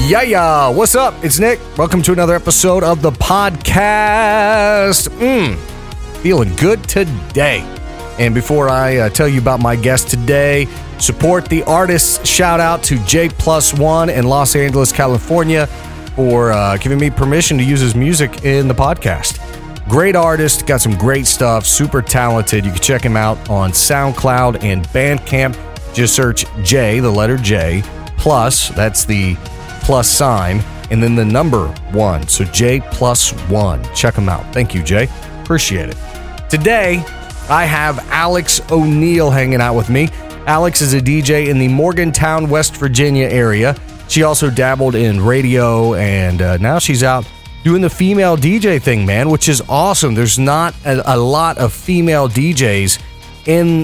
Yeah. What's up? It's Nick. Welcome to another episode of the podcast. Feeling good today. And before I tell you about my guest today, support the artists. Shout out to J+1 in Los Angeles, California for giving me permission to use his music in the podcast. Great artist, got some great stuff, super talented. You can check him out on SoundCloud and Bandcamp. Just search J, the letter J, plus, that's the plus sign, and then the number 1. So J+1. Check him out. Thank you, Jay. Appreciate it. Today, I have Alex O'Neill hanging out with me. Alex is a DJ in the Morgantown, West Virginia area. She also dabbled in radio, and now she's out doing the female DJ thing, man, which is awesome. There's not a lot of female DJs in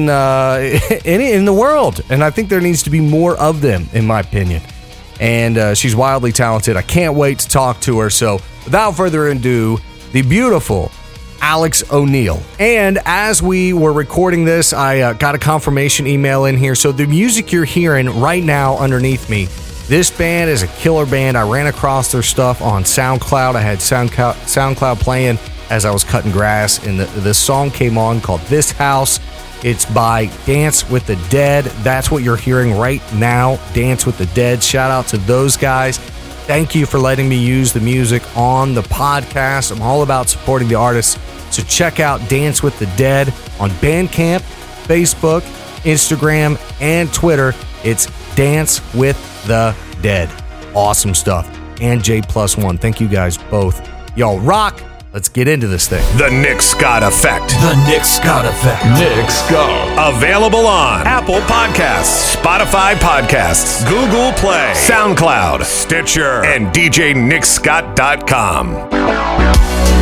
the world, and I think there needs to be more of them, in my opinion. And she's wildly talented. I can't wait to talk to her. So without further ado, the beautiful Alex O'Neill. And as we were recording this, I got a confirmation email in here. So the music you're hearing right now underneath me, this band is a killer band. I ran across their stuff on SoundCloud. I had SoundCloud playing as I was cutting grass, and the song came on called This House. It's by Dance with the Dead. That's what you're hearing right now, Dance with the Dead. Shout out to those guys. Thank you for letting me use the music on the podcast. I'm all about supporting the artists. So check out Dance with the Dead on Bandcamp, Facebook, Instagram, and Twitter. It's Dance with the Dead. Awesome stuff. And J+1. Thank you guys both. Y'all rock. Let's get into this thing. The Nick Scott Effect. The Nick Scott Effect. Nick Scott. Available on Apple Podcasts, Spotify Podcasts, Google Play, SoundCloud, Stitcher, and DJNickScott.com.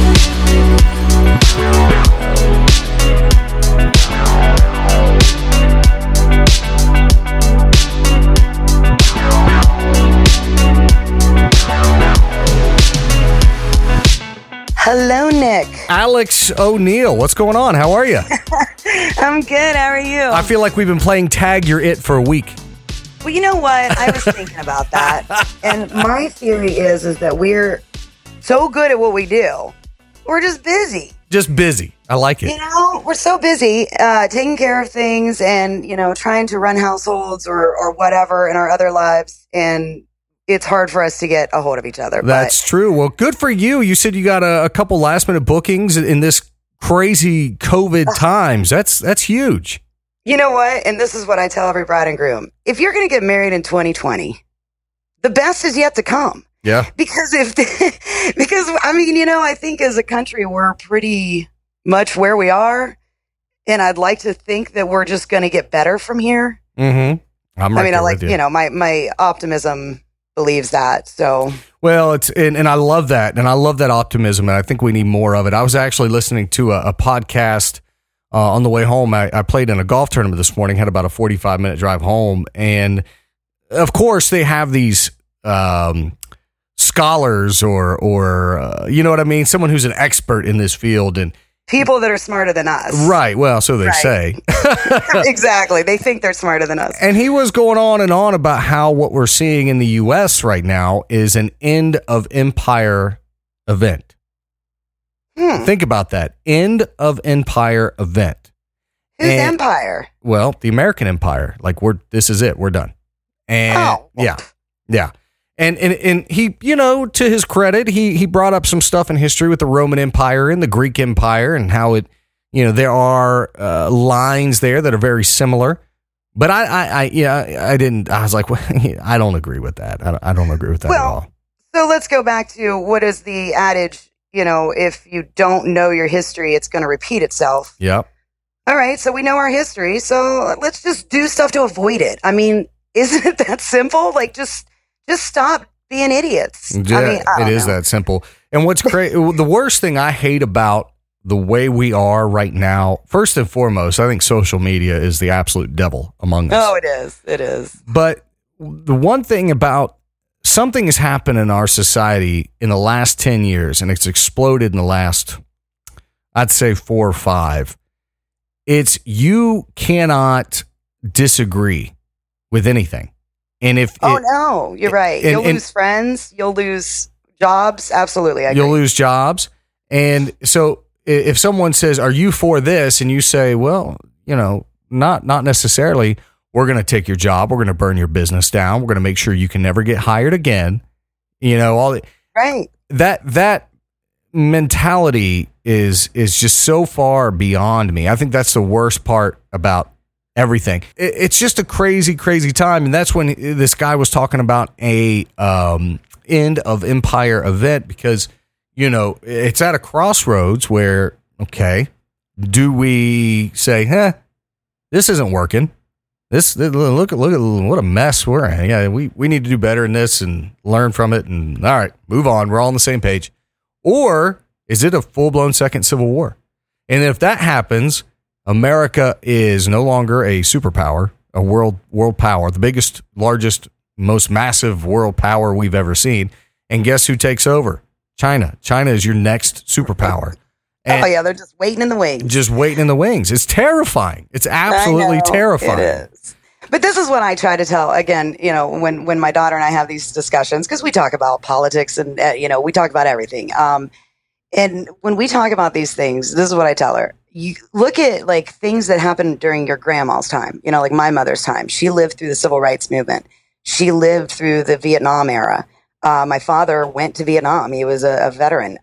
Hello, Nick. Alex O'Neill, what's going on? How are you? I'm good. How are you? I feel like we've been playing Tag You're It for a week. Well, you know what? I was thinking about that. And my theory is that we're so good at what we do. We're just busy. Just busy. I like it. You know, we're so busy taking care of things and, trying to run households or whatever in our other lives. And it's hard for us to get a hold of each other. That's true. Well, good for you. You said you got a couple last minute bookings in this crazy COVID times. That's huge. You know what? And this is what I tell every bride and groom. If you're going to get married in 2020, the best is yet to come. Yeah. Because I think as a country, we're pretty much where we are. And I'd like to think that we're just going to get better from here. Mm-hmm. My optimism believes that. So well, and I love that, and I love that optimism, and I think we need more of it. I was actually listening to a podcast on the way home. I played in a golf tournament this morning, had about a 45-minute drive home, and of course they have these scholars or you know what I mean, someone who's an expert in this field, and people that are smarter than us. Right. Well, so they say. Exactly. They think they're smarter than us. And he was going on and on about how what we're seeing in the U.S. right now is an end of empire event. Think about that. End of empire event. Whose empire? Well, the American empire. Like this is it. We're done. And yeah. And he, to his credit, he brought up some stuff in history with the Roman Empire and the Greek Empire and how it, there are lines there that are very similar. But I was like, well, I don't agree with that. I don't agree with that at all. So let's go back to what is the adage, if you don't know your history, it's going to repeat itself. Yep. All right. So we know our history. So let's just do stuff to avoid it. I mean, isn't it that simple? Like just stop being idiots. Yeah, it is that simple. And what's crazy, the worst thing I hate about the way we are right now, first and foremost, I think social media is the absolute devil among us. Oh, it is. It is. But the one thing about something has happened in our society in the last 10 years, and it's exploded in the last, I'd say 4 or 5. It's you cannot disagree with anything. And if no, you're right. You'll lose friends. You'll lose jobs. Absolutely. I agree. You'll lose jobs. And so if someone says, are you for this? And you say, well, not necessarily. We're going to take your job. We're going to burn your business down. We're going to make sure you can never get hired again. Right. That mentality is just so far beyond me. I think that's the worst part about everything. It's just a crazy, crazy time. And that's when this guy was talking about a end of empire event, because, it's at a crossroads where, okay, do we say, this isn't working. Look at what a mess we're in. Yeah, we need to do better in this and learn from it. And all right, move on. We're all on the same page. Or is it a full-blown second civil war? And if that happens, America is no longer a superpower, a world power, the biggest, largest, most massive world power we've ever seen. And guess who takes over? China. China is your next superpower. And they're just waiting in the wings. Just waiting in the wings. It's terrifying. It's absolutely terrifying. It is. But this is what I try to tell, again, when my daughter and I have these discussions, because we talk about politics and, we talk about everything. And when we talk about these things, this is what I tell her. You look at like things that happened during your grandma's time, like my mother's time. She lived through the civil rights movement. She lived through the Vietnam era. My father went to Vietnam. He was a veteran.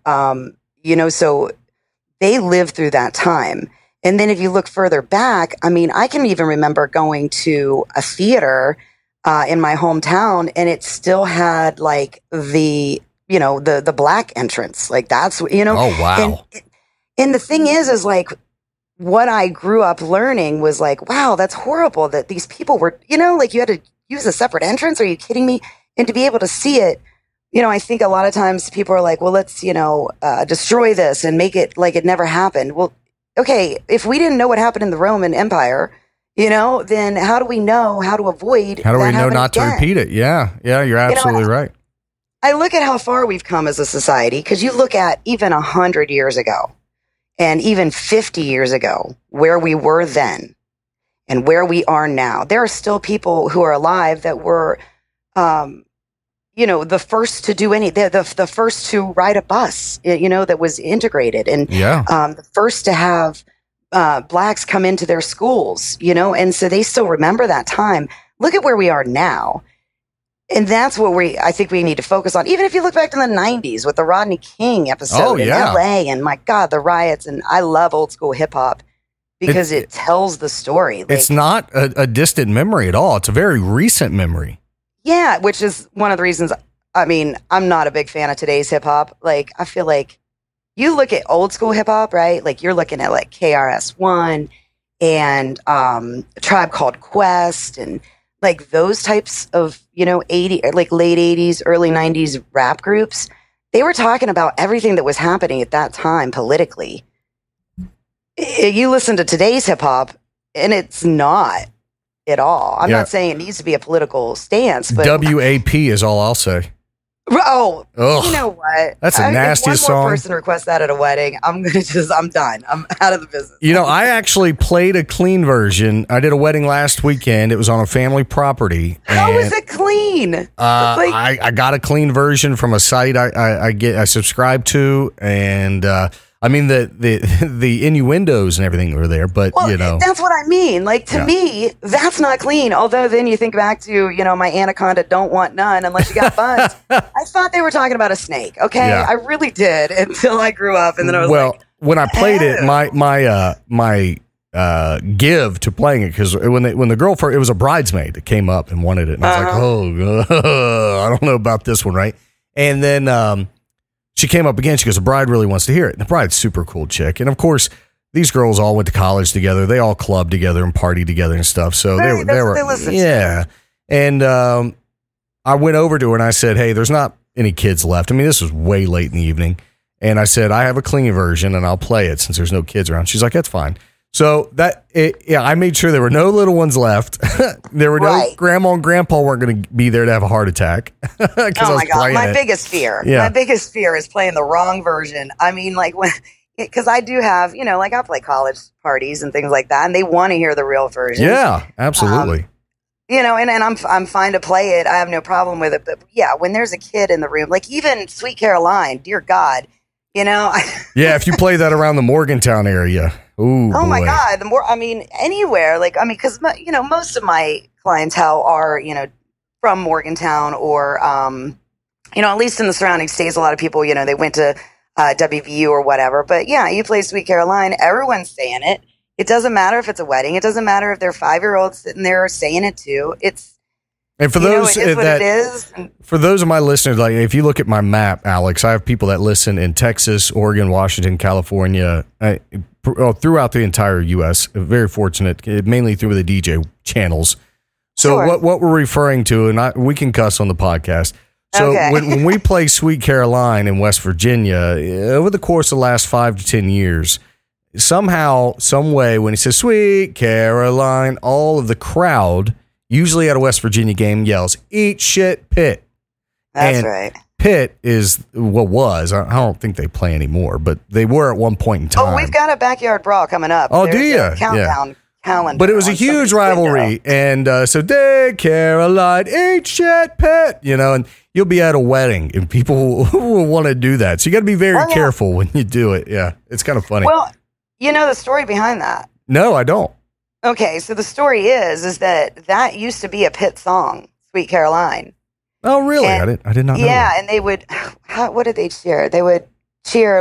So they lived through that time. And then if you look further back, I can even remember going to a theater in my hometown, and it still had like the black entrance. Like that's, Oh, wow. And the thing is like what I grew up learning was like, wow, that's horrible that these people were, like you had to use a separate entrance. Are you kidding me? And to be able to see it, I think a lot of times people are like, well, let's, destroy this and make it like it never happened. Well, okay, if we didn't know what happened in the Roman Empire, then how do we know how to avoid? How do we know not again? To repeat it? Yeah, you're absolutely right. I look at how far we've come as a society, because you look at even 100 years ago and even 50 years ago, where we were then and where we are now. There are still people who are alive that were, the first to do the first to ride a bus, that was integrated, and the first to have blacks come into their schools, and so they still remember that time. Look at where we are now. And that's what I think we need to focus on. Even if you look back to the 90s with the Rodney King episode in LA, and my God, the riots. And I love old school hip hop because it tells the story. Like, it's not a distant memory at all. It's a very recent memory. Yeah, which is one of the reasons. I'm not a big fan of today's hip hop. Like, I feel like you look at old school hip hop, right? Like you're looking at like KRS-One and Tribe Called Quest and like those types of, 80, like late 80s, early 90s rap groups. They were talking about everything that was happening at that time politically. You listen to today's hip hop and it's not at all. I'm not saying it needs to be a political stance, but WAP is all I'll say. Oh, ugh. You know what? That's the nastiest song. If one more song. person requests that at a wedding, I'm done. I'm out of the business. I actually played a clean version. I did a wedding last weekend. It was on a family property. How is it clean? I got a clean version from a site I subscribe to, and the innuendos and everything were there, but that's what I mean. Like to me, that's not clean. Although then you think back to my anaconda don't want none unless you got buns. I thought they were talking about a snake. Okay, I really did until I grew up, and then I was when I played it, my give to playing it, because when the girl it was a bridesmaid that came up and wanted it, and I was like, oh, I don't know about this one, right? And then she came up again. She goes, the bride really wants to hear it. And the bride's super cool chick. And of course, these girls all went to college together. They all clubbed together and partied together and stuff. So they were, yeah. And I went over to her and I said, hey, there's not any kids left. This was way late in the evening. And I said, I have a clean version and I'll play it since there's no kids around. She's like, that's fine. So I made sure there were no little ones left. There were no grandma and grandpa weren't going to be there to have a heart attack. Oh my God. My biggest fear is playing the wrong version. Because I do have, I play college parties and things like that, and they want to hear the real version. Yeah, absolutely. and I'm fine to play it. I have no problem with it. But yeah, when there's a kid in the room, like even Sweet Caroline, dear God, Yeah, if you play that around the Morgantown area. Ooh, oh boy. my God. Anywhere, because, most of my clientele are, from Morgantown or, at least in the surrounding states, a lot of people, they went to WVU or whatever. But yeah, you play Sweet Caroline, everyone's saying it. It doesn't matter if it's a wedding. It doesn't matter if they're 5-year-olds sitting there saying it too. And for those it is what it is. For those of my listeners, like if you look at my map, Alex, I have people that listen in Texas, Oregon, Washington, California, throughout the entire U.S. Very fortunate, mainly through the DJ channels. So Sure. what we're referring to, and we can cuss on the podcast. So Okay. when we play Sweet Caroline in West Virginia, over the course of the last 5 to 10 years, somehow, some way, when he says Sweet Caroline, all of the crowd, usually at a West Virginia game, yells, "Eat shit, Pitt." That's And right. Pitt is what was. I don't think they play anymore, but they were at one point in time. Oh, we've got a backyard brawl coming up. Oh, do There's ya? a countdown calendar. But it was a on huge somebody's rivalry. window. And so, Dick Caroline, eat shit, Pitt. And you'll be at a wedding and people will want to do that. So you got to be very Oh, yeah. careful when you do it. Yeah, it's kind of funny. Well, you know the story behind that. No, I don't. Okay, so the story is that used to be a Pitt song, Sweet Caroline. Oh, really? And- I did not know Yeah, that. and they would, what did they cheer? They would cheer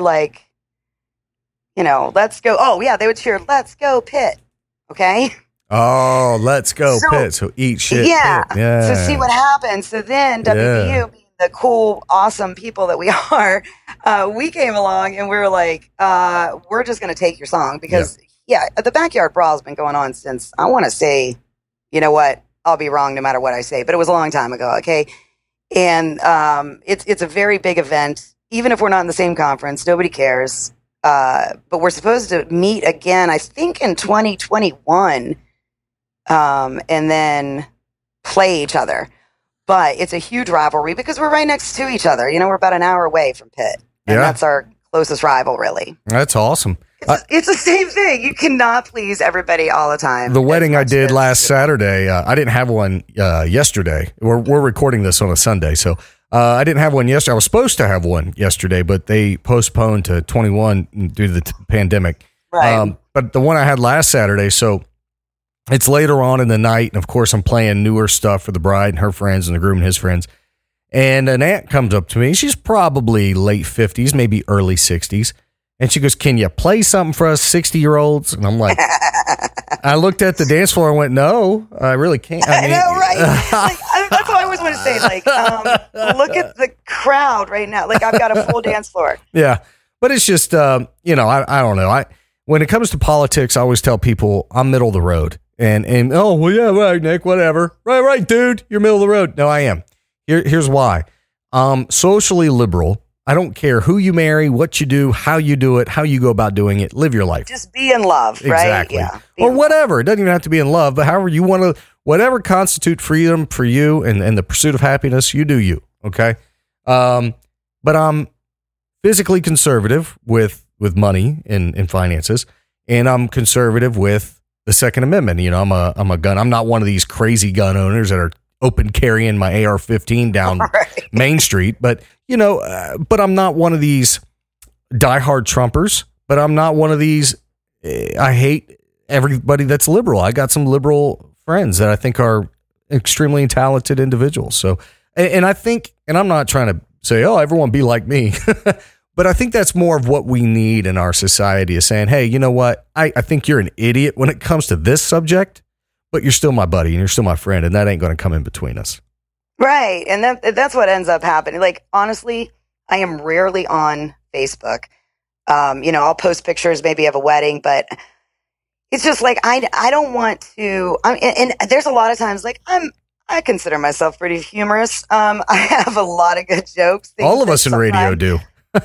let's go. Oh, yeah, they would cheer, let's go Pitt. Okay? Oh, let's go, So- Pitt. So eat shit, Yeah. Pitt. Yeah. So see what happens. So then WVU, being the cool, awesome people that we are, we came along and we were like, we're just going to take your song because, the backyard brawl has been going on since, I want to say, you know what? I'll be wrong no matter what I say, but it was a long time ago. Okay. And it's a very big event. Even if we're not in the same conference, nobody cares. But we're supposed to meet again, I think in 2021, and then play each other. But it's a huge rivalry because we're right next to each other. We're about an hour away from Pitt. And Yeah. that's our closest rival, really. That's awesome. It's the same thing. You cannot please everybody all the time. The wedding as I much did as- last Saturday, I didn't have one yesterday. We're recording this on a Sunday, so I didn't have one yesterday. I was supposed to have one yesterday, but they postponed to 21 due to the pandemic. Right. But the one I had last Saturday, so it's later on in the night, and of course I'm playing newer stuff for the bride and her friends and the groom and his friends. And an aunt comes up to me. She's probably late 50s, maybe early 60s. And she goes, "Can you play something for us 60-year-olds?" And I'm like, I looked at the dance floor and went, "No, I really can't." I know, right? That's what I always want to say. Look at the crowd right now. I've got a full dance floor. Yeah. But it's just, I don't know. When it comes to politics, I always tell people I'm middle of the road. And oh, well, yeah, right, Nick, whatever. Right, dude, you're middle of the road. No, I am. Here's why. Socially liberal. I don't care who you marry, what you do, how you do it, how you go about doing it. Live your life. Just be in love, right? Exactly. Yeah. Or whatever. It doesn't even have to be in love, but however you want to, whatever constitute freedom for you and the pursuit of happiness, you do you. Okay. But I'm physically conservative with money and finances, and I'm conservative with the Second Amendment. I'm a gun. I'm not one of these crazy gun owners that are open carrying my AR-15 down Right. Main Street, but but I'm not one of these diehard Trumpers, but I'm not one of these. I hate everybody that's liberal. I got some liberal friends that I think are extremely talented individuals. So, and I think, and I'm not trying to say, oh, everyone be like me, but I think that's more of what we need in our society is saying, hey, you know what? I think you're an idiot when it comes to this subject, but you're still my buddy and you're still my friend, and that ain't going to come in between us. Right. And that's what ends up happening. Honestly, I am rarely on Facebook. I'll post pictures maybe of a wedding, but it's just I don't want to, and there's a lot of times I consider myself pretty humorous. I have a lot of good jokes. All of us in radio do.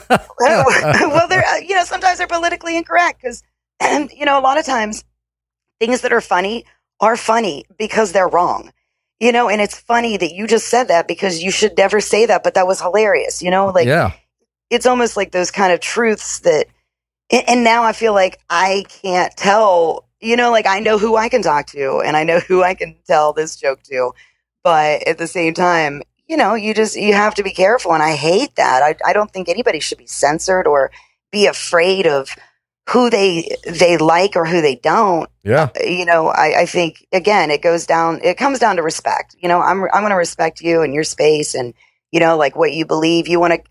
Well, they're, sometimes they're politically incorrect because, a lot of times things that are funny because they're wrong, and it's funny that you just said that because you should never say that, but that was hilarious, Yeah. It's almost like those kind of truths that, and now I feel like I can't tell like I know who I can talk to and I know who I can tell this joke to. But at the same time, you have to be careful. And I hate that. I don't think anybody should be censored or be afraid of who they like or who they don't. Yeah. I think, again, it comes down to respect. I'm going to respect you and your space and, like what you believe. You want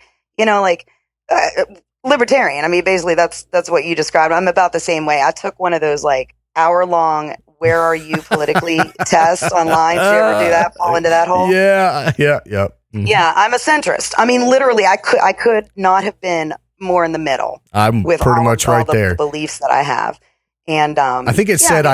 to, libertarian. I mean, basically that's what you described. I'm about the same way. I took one of those like hour-long where are you politically tests online. Did you ever do that? Fall into that hole? Yeah. Mm-hmm. Yeah, I'm a centrist. I mean, literally, I could not have been more in the middle. I'm with pretty much right there. The beliefs that I have, and I think it said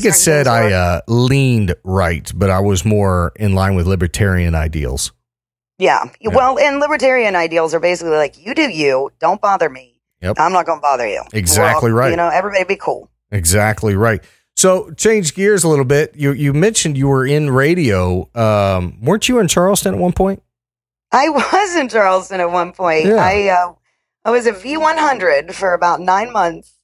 I leaned right, but I was more in line with libertarian ideals. Yeah. Well, and libertarian ideals are basically like, you do you, don't bother me. Yep. I'm not going to bother you. Exactly right. Everybody be cool. Exactly right. So change gears a little bit. You mentioned you were in radio. Weren't you in Charleston at one point? I was in Charleston at one point. Yeah. I was at V100 for about 9 months.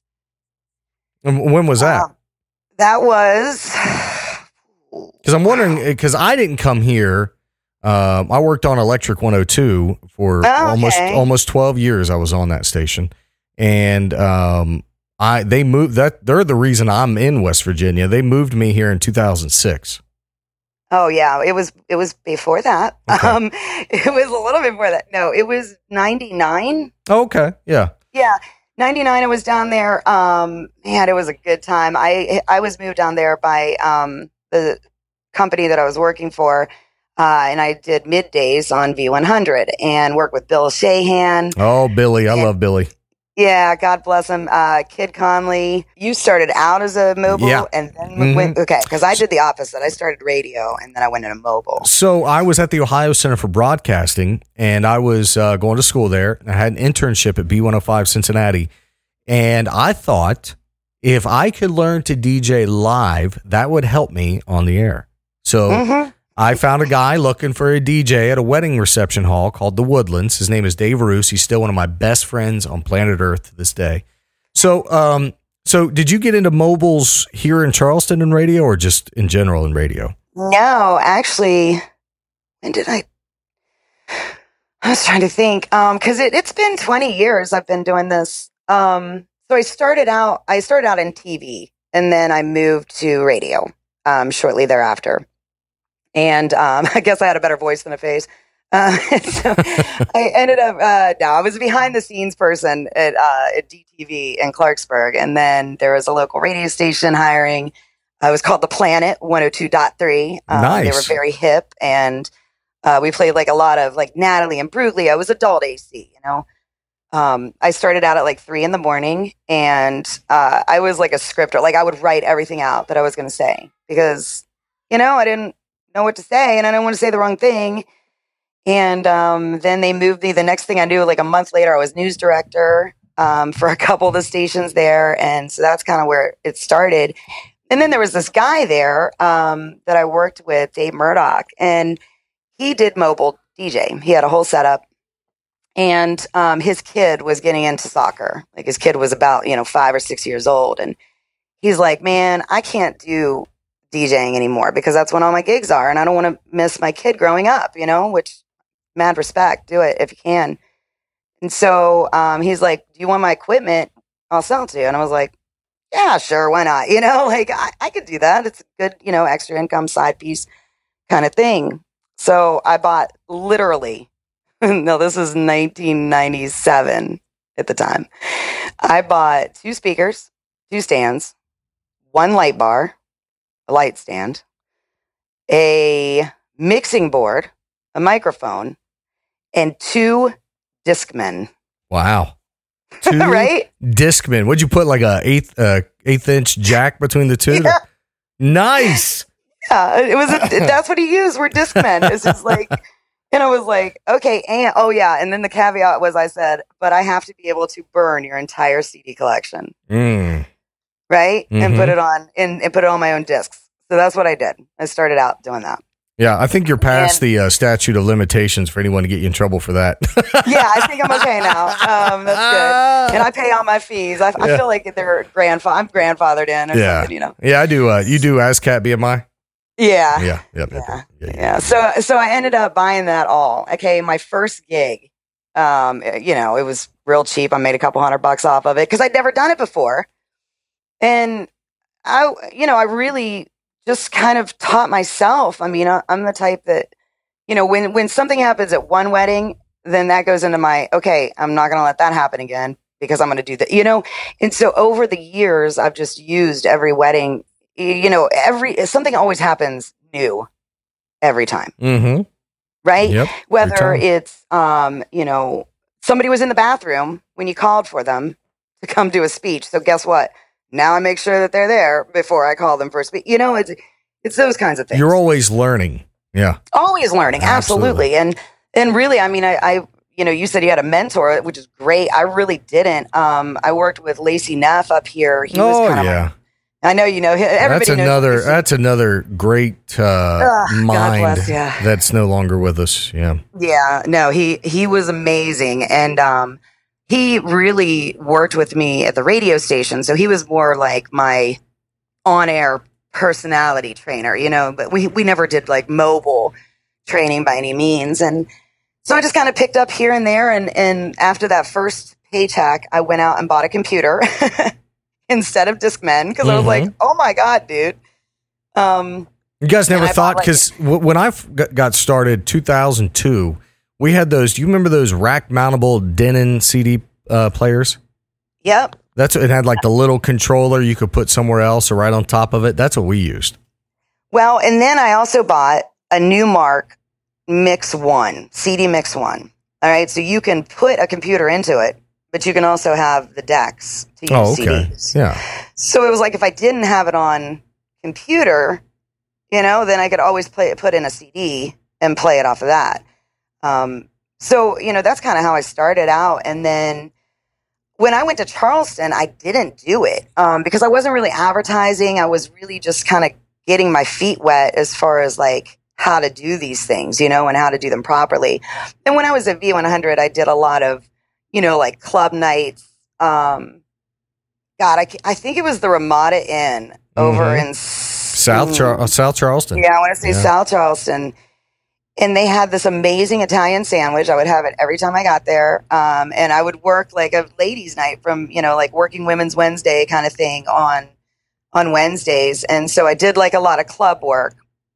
And when was that? That was... Because I'm wondering, because I didn't come here. I worked on Electric 102 for almost 12 years. I was on that station. And they moved that. They're the reason I'm in West Virginia. They moved me here in 2006. Oh yeah, it was before that. Okay. It was a little bit before that. No, it was 99. Okay, yeah. Yeah, 99. I was down there. Man, it was a good time. I was moved down there by the company that I was working for, and I did middays on V100 and worked with Bill Shahan. Oh, Billy, I love Billy. Yeah, God bless him. Kid Conley. You started out as a mobile and then went, because I did the opposite. I started radio and then I went into mobile. So I was at the Ohio Center for Broadcasting and I was going to school there. I had an internship at B105 Cincinnati. And I thought if I could learn to DJ live, that would help me on the air. So I found a guy looking for a DJ at a wedding reception hall called The Woodlands. His name is Dave Roos. He's still one of my best friends on planet Earth to this day. So, did you get into mobiles here in Charleston in radio or just in general in radio? No, actually, when did I was trying to think, cause it's been 20 years I've been doing this. So I started out in TV and then I moved to radio, shortly thereafter. And I guess I had a better voice than a face. So I ended up, I was a behind the scenes person at DTV in Clarksburg. And then there was a local radio station hiring. It was called The Planet 102.3. Nice. They were very hip. And we played like a lot of like Natalie and Bruglia. I was adult AC, I started out at like 3 a.m. and I was like a scripter. Like I would write everything out that I was going to say because, I didn't know what to say and I didn't want to say the wrong thing. And then they moved me. The next thing I knew, like a month later, I was news director for a couple of the stations there. And so that's kind of where it started. And then there was this guy there that I worked with, Dave Murdoch, and he did mobile DJ. He had a whole setup. And his kid was getting into soccer. Like his kid was about, 5 or 6 years old. And he's like, man, I can't do DJing anymore because that's when all my gigs are. And I don't want to miss my kid growing up, which mad respect, do it if you can. And so he's like, do you want my equipment? I'll sell it to you. And I was like, yeah, sure. Why not? I could do that. It's a good, extra income side piece kind of thing. So I bought literally, no, this is 1997 at the time. I bought 2 speakers, 2 stands, 1 light bar, a light stand, a mixing board, a microphone, and 2 Discmen. Wow. 2 right? Discmen. Would you put like a eighth inch jack between the 2? Yeah. Nice. Yeah, it was. That's what he used. Were Discmen. It's just like, and I was like, okay, and then the caveat was, I said, but I have to be able to burn your entire CD collection, right, and put it on and put it on my own discs. So that's what I did. I started out doing that. Yeah, I think you're past the statute of limitations for anyone to get you in trouble for that. Yeah, I think I'm okay now. That's good. And I pay all my fees. I feel like they're I'm grandfathered in or something, you know. Yeah, I do. You do ASCAP BMI? Yeah. Yeah. So I ended up buying that all. Okay, my first gig, you know, it was real cheap. I made a couple $100 off of it because I'd never done it before. And I really just kind of taught myself. I mean, I'm the type that, you know, when something happens at one wedding, then that goes into my, okay, I'm not going to let that happen again because I'm going to do that, you know? And so over the years, I've just used every wedding, you know, something always happens new every time. Mm-hmm. Right? Yep, whether it's, you know, somebody was in the bathroom when you called for them to come do a speech. So guess what? Now I make sure that they're there before I call them for a speech. You know, it's those kinds of things. You're always learning. Yeah. Always learning. Absolutely. And really, I mean, I you know, you said you had a mentor, which is great. I really didn't. I worked with Lacey Neff up here. He was kind of I know you know. Everybody knows. That's another great mind that's no longer with us. Yeah. Yeah. No, he was amazing, and he really worked with me at the radio station. So he was more like my on-air personality trainer, you know. But we never did like mobile training by any means, and so I just kind of picked up here and there. And after that first paycheck, I went out and bought a computer. Instead of Discman, because I was like, oh my God, dude. You guys never thought, because when I got started, 2002, we had those, do you remember those rack mountable Denon CD players? Yep. It had like the little controller you could put somewhere else or right on top of it. That's what we used. Well, and then I also bought a Newmark Mix 1, CD Mix 1. All right, so you can put a computer into it, but you can also have the decks to use CDs. Yeah. So it was like if I didn't have it on computer, you know, then I could always put in a CD and play it off of that. So, you know, that's kind of how I started out. And then when I went to Charleston, I didn't do it because I wasn't really advertising. I was really just kind of getting my feet wet as far as like how to do these things, you know, and how to do them properly. And when I was at V100, I did a lot of, you know, like club nights. I think it was the Ramada Inn over in South Charleston. Yeah, I want to say South Charleston. And they had this amazing Italian sandwich. I would have it every time I got there. And I would work like a ladies' night from, you know, like working Women's Wednesday kind of thing on Wednesdays. And so I did like a lot of club work.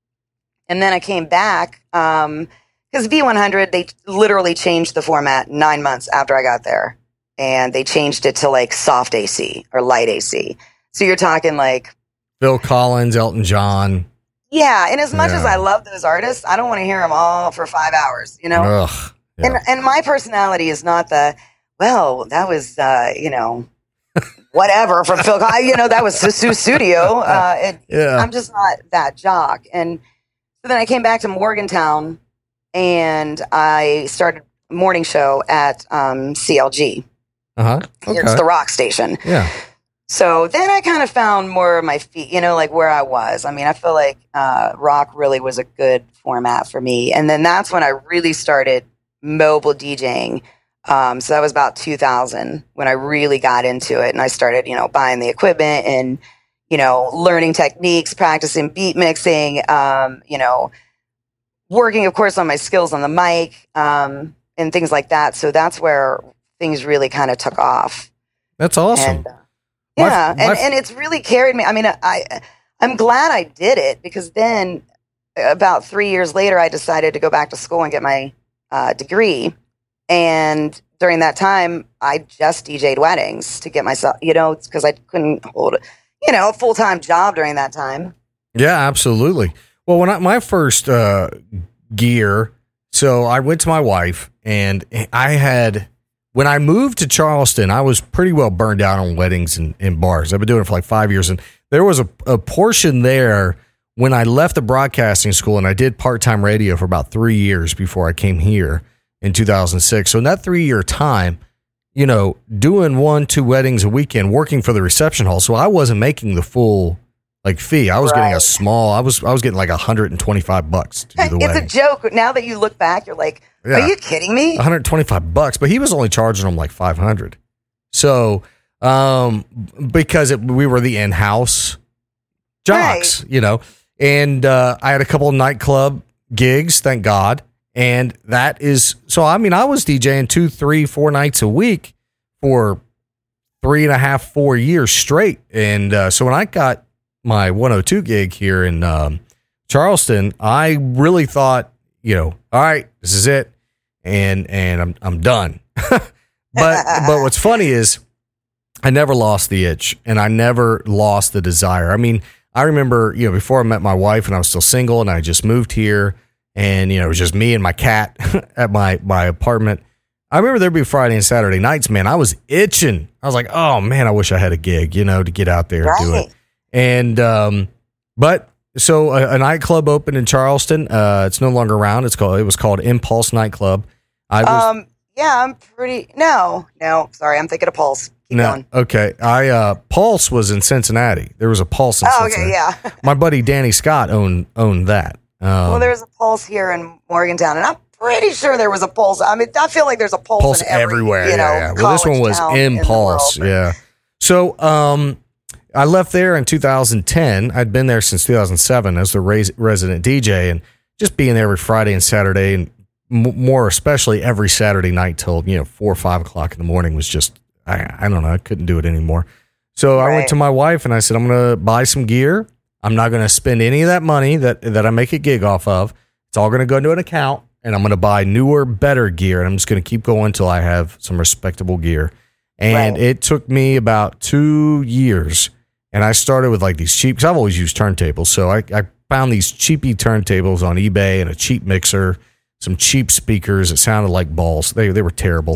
And then I came back, because V100, they literally changed the format 9 months after I got there. And they changed it to like soft AC or light AC. So you're talking like Phil Collins, Elton John. Yeah. And as much as I love those artists, I don't want to hear them all for 5 hours, you know? Ugh, yeah. And my personality is not that was, you know, whatever from Phil Collins. You know, that was Susu Studio. I'm just not that jock. And so then I came back to Morgantown. And I started a morning show at CLG. Okay. It's the rock station. Yeah. So then I kind of found more of my feet, you know, like where I was. I mean, I feel like rock really was a good format for me. And then that's when I really started mobile DJing. So that was about 2000 when I really got into it. And I started, you know, buying the equipment and, you know, learning techniques, practicing beat mixing, you know, working, of course, on my skills on the mic and things like that. So that's where things really kind of took off. That's awesome. And, and it's really carried me. I mean, I'm glad I did it because then about 3 years later, I decided to go back to school and get my degree. And during that time, I just DJ'd weddings to get myself, you know, because I couldn't hold, you know, a full-time job during that time. Yeah, absolutely. Well, my first gear, so I went to my wife, and when I moved to Charleston, I was pretty well burned out on weddings and bars. I've been doing it for like 5 years, and there was a portion there when I left the broadcasting school, and I did part-time radio for about 3 years before I came here in 2006. So in that 3-year time, you know, doing 1-2 weddings a weekend, working for the reception hall, so I wasn't making the full like fee. I was getting a small. I was getting like $125 to do the wedding. It's a joke. Now that you look back, you're like, are you kidding me? $125, but he was only charging them like $500. So, because we were the in-house jocks, you know, and I had a couple of nightclub gigs, thank God. And that is, so I mean, I was DJing 2, 3, 4 nights a week for 3.5, 4 years straight. And so when I got my 102 gig here in Charleston, I really thought, you know, all right, this is it. And I'm done. But what's funny is I never lost the itch and I never lost the desire. I mean, I remember, you know, before I met my wife and I was still single and I just moved here and, you know, it was just me and my cat at my apartment. I remember there'd be Friday and Saturday nights, man. I was itching. I was like, oh man, I wish I had a gig, you know, to get out there and do it. And, but so a nightclub opened in Charleston. It's no longer around. It was called Impulse Nightclub. Yeah, I'm sorry. I'm thinking of Pulse. Keep going. Okay. Pulse was in Cincinnati. There was a Pulse in Cincinnati. Okay, yeah. My buddy Danny Scott owned that. Well, there's a Pulse here in Morgantown, and I'm pretty sure there was a Pulse. I mean, I feel like there's a Pulse in everywhere. You know, yeah. Well, this one was Impulse. Yeah. So, I left there in 2010. I'd been there since 2007 as the resident DJ, and just being there every Friday and Saturday, and more especially every Saturday night till, you know, 4 or 5 o'clock in the morning was just, I don't know, I couldn't do it anymore. So I went to my wife and I said, I'm going to buy some gear. I'm not going to spend any of that money that I make a gig off of. It's all going to go into an account, and I'm going to buy newer, better gear. And I'm just going to keep going until I have some respectable gear. And it took me about 2 years. And I started with like these cheap, because I've always used turntables. So I found these cheapy turntables on eBay and a cheap mixer, some cheap speakers that sounded like balls. They were terrible.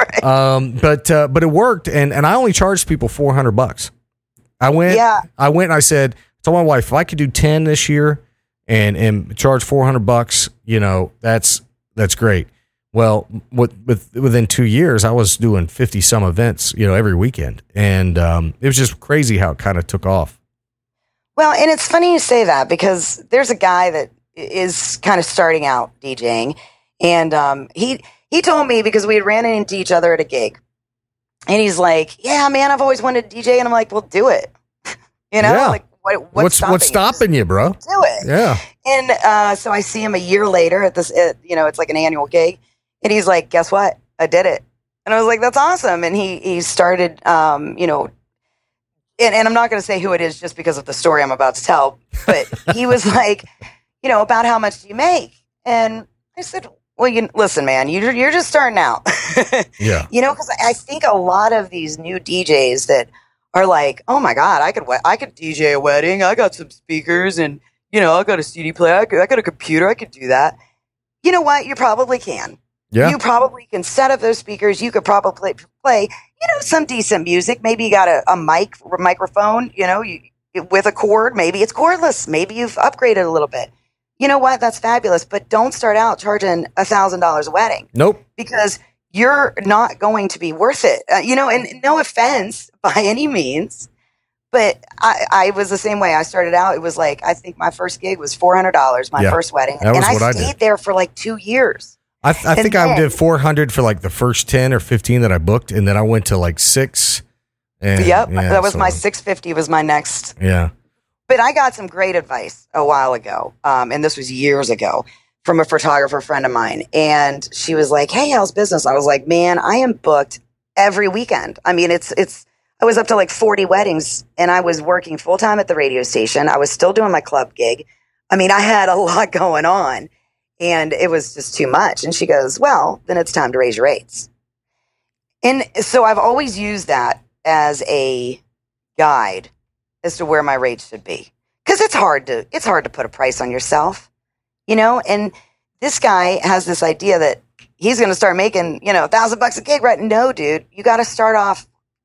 But it worked. And I only charged people $400. I went and I said, told my wife, if I could do 10 this year and charge $400, you know, that's great. Well, within 2 years, I was doing 50 some events, you know, every weekend. And it was just crazy how it kind of took off. Well, and it's funny you say that, because there's a guy that is kind of starting out DJing, and he told me, because we had ran into each other at a gig, and he's like, yeah, man, I've always wanted to DJ. And I'm like, well, do it. You know, like what's stopping you, bro? Do it. Yeah. And so I see him a year later at this, you know, it's like an annual gig. And he's like, guess what? I did it. And I was like, that's awesome. And he started, you know, and I'm not going to say who it is just because of the story I'm about to tell, but he was like, you know, about how much do you make? And I said, well, listen, man, you're just starting out. Yeah. You know, because I think a lot of these new DJs that are like, oh my God, I could DJ a wedding. I got some speakers, and, you know, I got a CD player. I got a computer. I could do that. You know what? You probably can. Yeah. You probably can set up those speakers. You could probably play, you know, some decent music. Maybe you got a microphone, you know, with a cord. Maybe it's cordless. Maybe you've upgraded a little bit. You know what? That's fabulous. But don't start out charging $1,000 a wedding. Nope. Because you're not going to be worth it. You know, and no offense by any means, but I was the same way. I started out, it was like, I think my first gig was $400, my first wedding. And I stayed there for like 2 years. I think I did 400 for like the first 10 or 15 that I booked, and then I went to like 6. And, that was my 650 was my next. Yeah. But I got some great advice a while ago, and this was years ago, from a photographer friend of mine. And she was like, hey, how's business? I was like, man, I am booked every weekend. I mean, I was up to like 40 weddings, and I was working full time at the radio station. I was still doing my club gig. I mean, I had a lot going on. And it was just too much. And she goes, well, then it's time to raise your rates. And so I've always used that as a guide as to where my rates should be. Because it's hard to put a price on yourself, you know? And this guy has this idea that he's going to start making, you know, $1,000 a gig, right? No, dude, you got to start off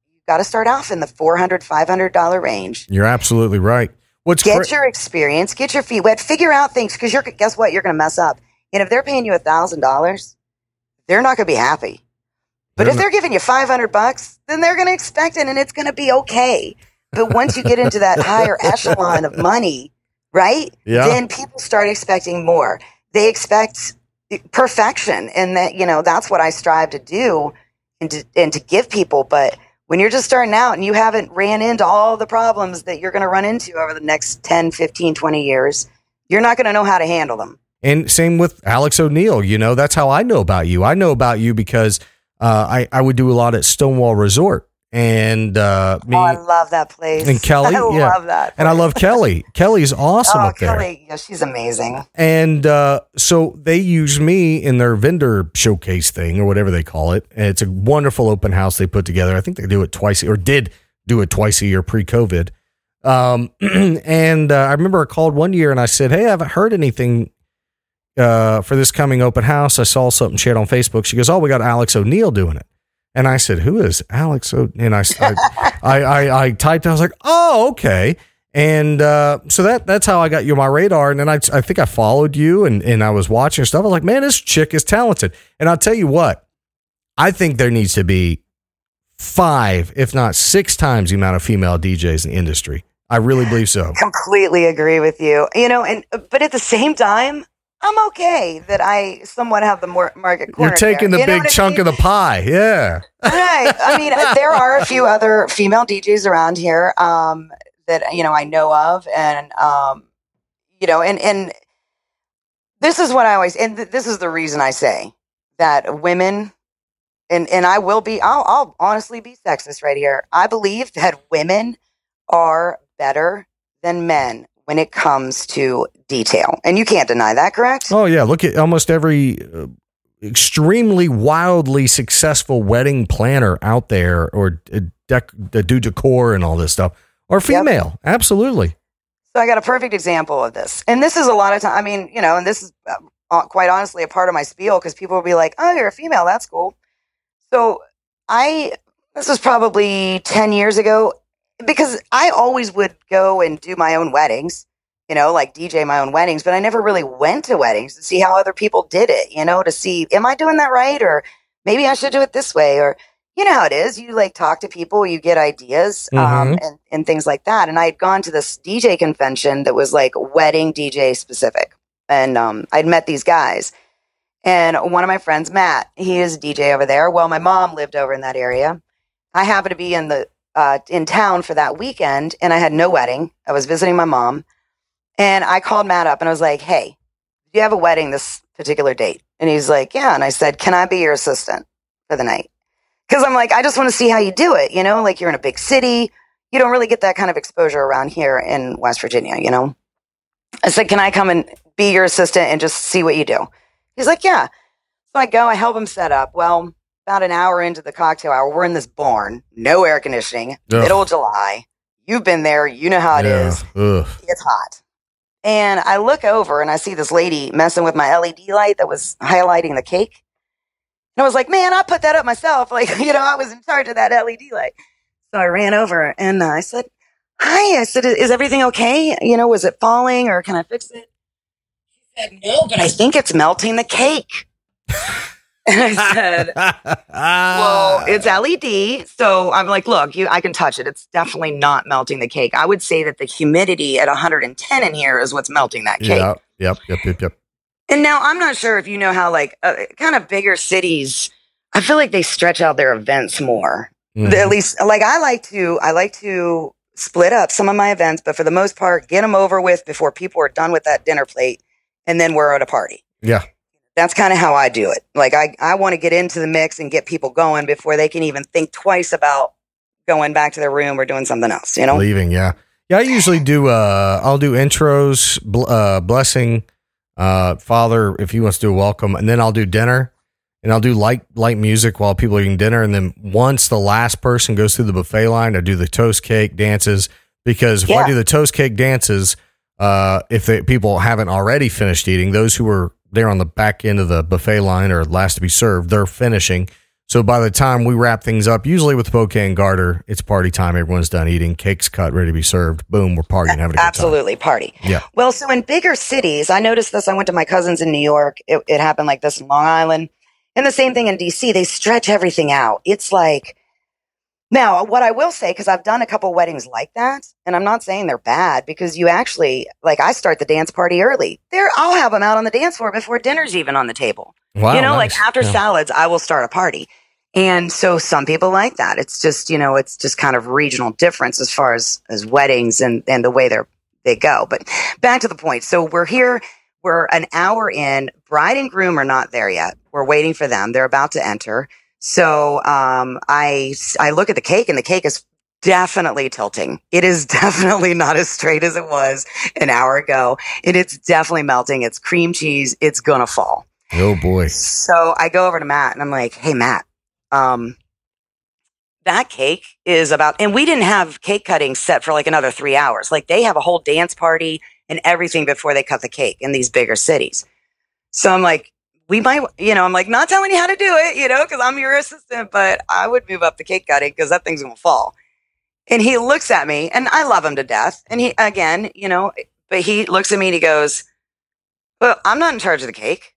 in the $400, $500 range. You're absolutely right. Get your experience, get your feet wet, figure out things, because guess what? You're going to mess up. And if they're paying you $1,000, they're not going to be happy. But if they're giving you $500, then they're going to expect it, and it's going to be okay. But once you get into that higher echelon of money, right? Yeah. Then people start expecting more. They expect perfection. And that, that's what I strive to do and to give people. But when you're just starting out and you haven't ran into all the problems that you're going to run into over the next 10, 15, 20 years, you're not going to know how to handle them. And same with Alex O'Neill. That's how I know about you. I know about you because I would do a lot at Stonewall Resort. And I love that place. And Kelly, I love that place. And I love Kelly. Kelly's awesome up there. Kelly, yeah, she's amazing. And so they use me in their vendor showcase thing or whatever they call it. And it's a wonderful open house they put together. I think they do it twice or did do it twice a year pre-COVID. And I remember I called one year and I said, "Hey, I haven't heard anything for this coming open house. I saw something shared on Facebook." She goes, "Oh, we got Alex O'Neill doing it." And I said, "Who is Alex O'Neill?" And I typed, I was like, "Oh, okay." And so that's how I got you on my radar. And then I think I followed you and I was watching your stuff. I was like, "Man, this chick is talented." And I'll tell you what, I think there needs to be 5, if not 6 times the amount of female DJs in the industry. I really believe so. Completely agree with you. But at the same time, I'm okay that I somewhat have the market corner. You're taking the big chunk of the pie. Yeah. Right. I mean, there are a few other female DJs around here that, I know of. And, and this is what I always, and this is the reason I say that women, and I'll honestly be sexist right here. I believe that women are better than men when it comes to detail. And you can't deny that, correct? Oh, yeah. Look at almost every extremely wildly successful wedding planner out there or do decor and all this stuff are female. Yep. Absolutely. So I got a perfect example of this. And this is a lot of time. I mean, and this is quite honestly a part of my spiel because people will be like, "Oh, you're a female. That's cool." So this was probably 10 years ago. Because I always would go and do my own weddings, like DJ my own weddings, but I never really went to weddings to see how other people did it, to see, am I doing that right? Or maybe I should do it this way. Or, how it is. You talk to people, you get ideas and things like that. And I had gone to this DJ convention that was wedding DJ specific. And I'd met these guys. And one of my friends, Matt, he is a DJ over there. Well, my mom lived over in that area. I happened to be in town for that weekend and I had no wedding. I was visiting my mom and I called Matt up and I was like, "Hey, do you have a wedding this particular date?" And he's like, "Yeah." And I said, "Can I be your assistant for the night?" Cause I'm like, I just want to see how you do it. You're in a big city. You don't really get that kind of exposure around here in West Virginia. I said, "Can I come and be your assistant and just see what you do?" He's like, "Yeah." So I go, I help him set up. Well, about an hour into the cocktail hour, we're in this barn, no air conditioning, middle of July. You've been there. You know how it is. Ugh. It's hot. And I look over and I see this lady messing with my LED light that was highlighting the cake. And I was like, "Man, I put that up myself." I was in charge of that LED light. So I ran over and I said, "Hi." I said, "Is everything okay? Was it falling or can I fix it?" She said, "No, but I think it's melting the cake." And I said, "Well, it's LED." So I'm like, "Look, I can touch it. It's definitely not melting the cake. I would say that the humidity at 110 in here is what's melting that cake." Yep. And now I'm not sure if you know how kind of bigger cities, I feel like they stretch out their events more. Mm-hmm. At least I like to split up some of my events, but for the most part, get them over with before people are done with that dinner plate. And then we're at a party. Yeah. That's kind of how I do it. I want to get into the mix and get people going before they can even think twice about going back to their room or doing something else, Leaving, yeah. Yeah, I usually do, I'll do intros, blessing, father, if he wants to do a welcome, and then I'll do dinner, and I'll do light music while people are eating dinner, and then once the last person goes through the buffet line, I do the toast cake dances, because if I do the toast cake dances, if people haven't already finished eating, those who were there on the back end of the buffet line or last to be served, they're finishing. So by the time we wrap things up, usually with Bouquet and Garter, it's party time. Everyone's done eating, cakes cut, ready to be served. Boom, we're partying, having a good time. Absolutely, party. Yeah. Well, so in bigger cities, I noticed this. I went to my cousins in New York. It happened like this in Long Island. And the same thing in DC. They stretch everything out. It's like Now, what I will say, because I've done a couple weddings like that, and I'm not saying they're bad, because you actually, like, I start the dance party early. I'll have them out on the dance floor before dinner's even on the table. Wow, nice. Like after Yeah. salads, I will start a party. And so some people like that. It's just, it's just kind of regional difference as far as weddings and the way they go. But back to the point. So we're here. We're an hour in. Bride and groom are not there yet. We're waiting for them. They're about to enter. So I look at the cake, and the cake is definitely tilting. It is definitely not as straight as it was an hour ago. And it's definitely melting. It's cream cheese. It's going to fall. Oh, boy. So I go over to Matt, and I'm like, hey, Matt, that cake is about, and we didn't have cake cutting set for like another 3 hours. Like they have a whole dance party and everything before they cut the cake in these bigger cities. So I'm like, we might, I'm like, not telling you how to do it, because I'm your assistant, but I would move up the cake cutting because that thing's going to fall. And he looks at me, and I love him to death. And he, again, but he looks at me and he goes, well, I'm not in charge of the cake.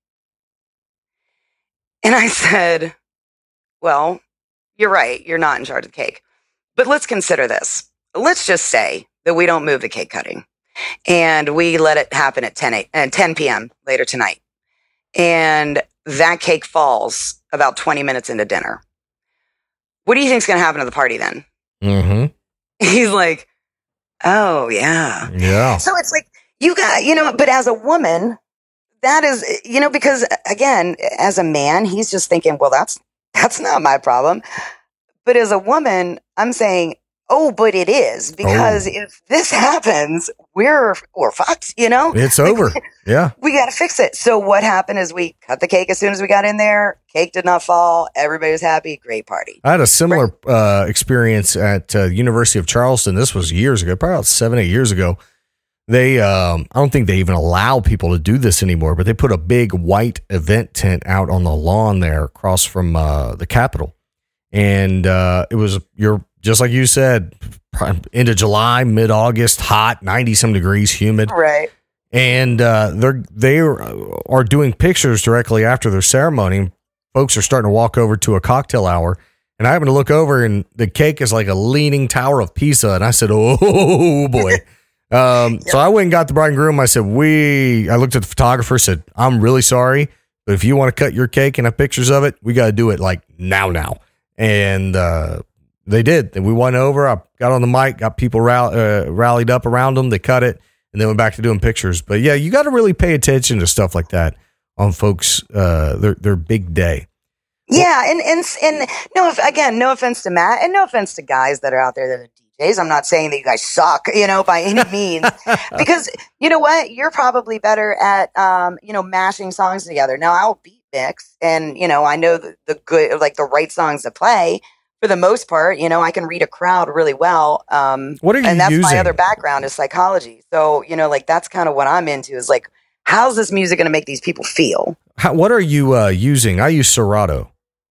And I said, well, you're right. You're not in charge of the cake. But let's consider this. Let's just say that we don't move the cake cutting and we let it happen at 10 p.m. later tonight. And that cake falls about 20 minutes into dinner. What do you think is going to happen to the party then? Mm-hmm. He's like, oh, yeah. Yeah. So it's like, you got, but as a woman, that is, because again, as a man, he's just thinking, well, that's not my problem. But as a woman, I'm saying, oh, but it is, because if this happens, we're fucked, It's over. Yeah. We got to fix it. So what happened is we cut the cake as soon as we got in there. Cake did not fall. Everybody was happy. Great party. I had a similar experience at University of Charleston. This was years ago, probably about 7-8 years ago. They, I don't think they even allow people to do this anymore, but they put a big white event tent out on the lawn there across from the Capitol. And it was, just like you said, end of July, mid-August, hot, 90-some degrees, humid. Right. And they are doing pictures directly after their ceremony. Folks are starting to walk over to a cocktail hour. And I happen to look over, and the cake is like a leaning tower of Pisa. And I said, oh, boy. So I went and got the bride and groom. I said, I looked at the photographer, said, I'm really sorry, but if you want to cut your cake and have pictures of it, we got to do it like now. And they did. And we went over, I got on the mic, got people rallied up around them. They cut it and then went back to doing pictures. But yeah, you got to really pay attention to stuff like that on folks, their big day. Yeah. And no offense to Matt, and no offense to guys that are out there that are DJs. I'm not saying that you guys suck, by any means, because you know what? You're probably better at, mashing songs together. Now I'll beat mix, and, I know the good, like the right songs to play for the most part. I can read a crowd really well. What are you and that's using? my other background is psychology. So, that's kind of what I'm into is like, how's this music going to make these people feel? What are you using? I use Serato.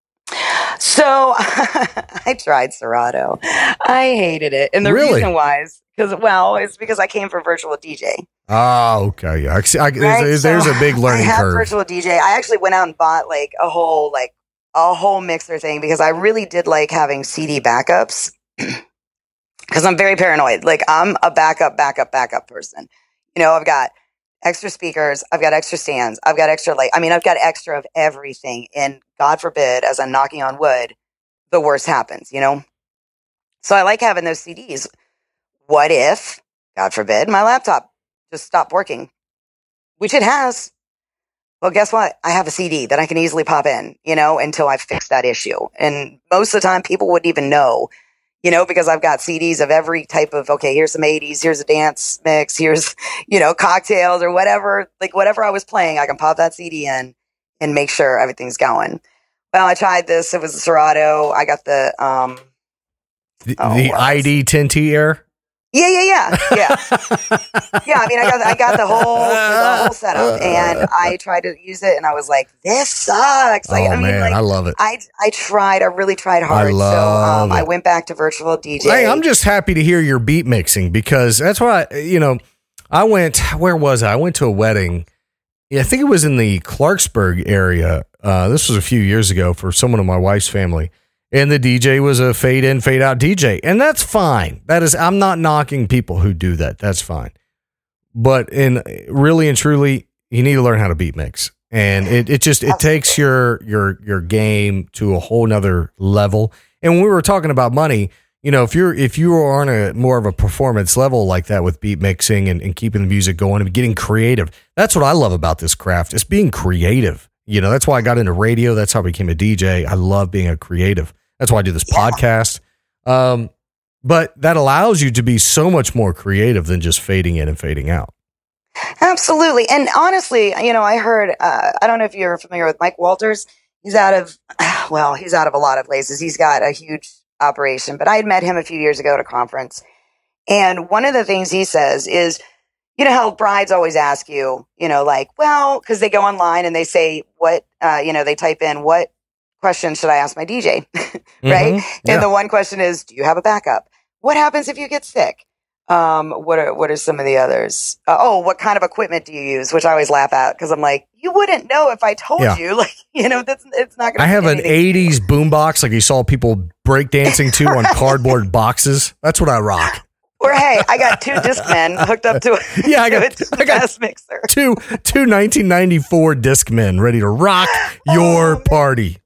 So I tried Serato. I hated it. And the reason why is it's because I came from virtual DJ. Oh, okay. Yeah. There's a big learning curve. Virtual DJ. I actually went out and bought like a whole mixer thing because I really did like having CD backups because I'm very paranoid. Like I'm a backup person. I've got extra speakers. I've got extra stands. I've got extra light. I've got extra of everything. And God forbid, as I'm knocking on wood, the worst happens, So I like having those CDs. What if, God forbid, my laptop just stopped working, which it has. Well, guess what? I have a CD that I can easily pop in, until I fix that issue. And most of the time people wouldn't even know, because I've got CDs of every type of, okay, here's some 80s, here's a dance mix, here's, cocktails or whatever, like whatever I was playing, I can pop that CD in and make sure everything's going. Well, I tried this. It was a Serato. I got the ID 10T Air. Yeah. Yeah, I got the whole setup, and I tried to use it, and I was like, "This sucks." Like, I love it. I really tried hard. I went back to virtual DJ. Hey, I'm just happy to hear your beat mixing because that's why I went. Where was I? I went to a wedding. Yeah, I think it was in the Clarksburg area. This was a few years ago for someone in my wife's family. and the DJ was a fade in, fade out DJ. And that's fine. I'm not knocking people who do that. That's fine. But really and truly, you need to learn how to beat mix. And it takes your game to a whole nother level. And when we were talking about money, if you are on a more of a performance level like that with beat mixing and keeping the music going and getting creative, that's what I love about this craft. It's being creative. That's why I got into radio. That's how I became a DJ. I love being a creative. That's why I do this podcast. But that allows you to be so much more creative than just fading in and fading out. Absolutely. And honestly, I heard, I don't know if you're familiar with Mike Walters. He's out of a lot of places. He's got a huge operation, but I had met him a few years ago at a conference. And one of the things he says is, how brides always ask you, because they go online and they say they type in, what question should I ask my DJ? Right. Mm-hmm. And the one question is, do you have a backup? What happens if you get sick? What are some of the others? What kind of equipment do you use? Which I always laugh at because I'm like, you wouldn't know if I told you. It's not going to. I have an '80s boombox like you saw people breakdancing to on cardboard boxes. That's what I rock. Or hey, I got 2 Discmen hooked up to I got mixer. Two 1994 Discmen ready to rock your party.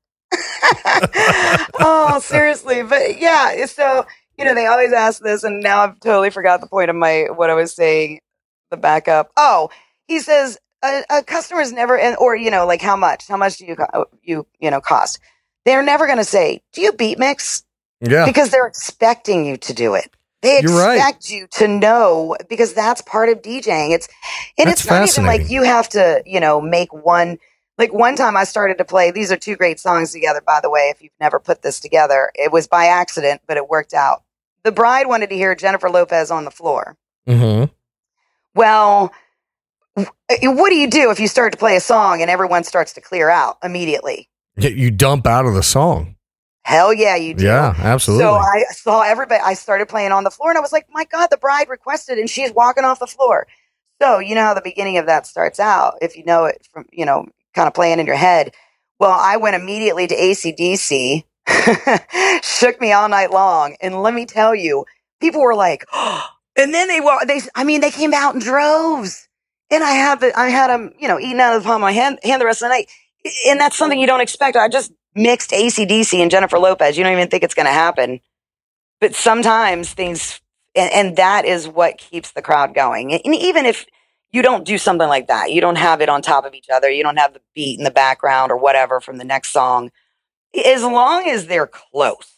Oh, seriously, but yeah, so. They always ask this, and now I've totally forgot the point of what I was saying, the backup. Oh, he says a customer's never, how much do you cost? They're never going to say, do you beat mix? Yeah. Because they're expecting you to do it. They expect you to know because that's part of DJing. It's not even like you have to, make one. Like one time I started to play, these are 2 great songs together, by the way, if you've never put this together. It was by accident, but it worked out. The bride wanted to hear Jennifer Lopez on the Floor. Mm-hmm. Well, what do you do if you start to play a song and everyone starts to clear out immediately? You dump out of the song. Hell yeah, you do. Yeah, absolutely. So I saw everybody. I started playing on the floor and I was like, my God, the bride requested and she's walking off the floor. So you know how the beginning of that starts out, if you know it from, kind of playing in your head. Well, I went immediately to AC/DC. Shook me all night long, and let me tell you, people were like, oh, and then they came out in droves, and I had them, eating out of the palm of my hand the rest of the night, and that's something you don't expect. I just mixed AC/DC and Jennifer Lopez. You don't even think it's going to happen, but sometimes things, and that is what keeps the crowd going. And even if you don't do something like that, you don't have it on top of each other, you don't have the beat in the background or whatever from the next song. As long as they're close,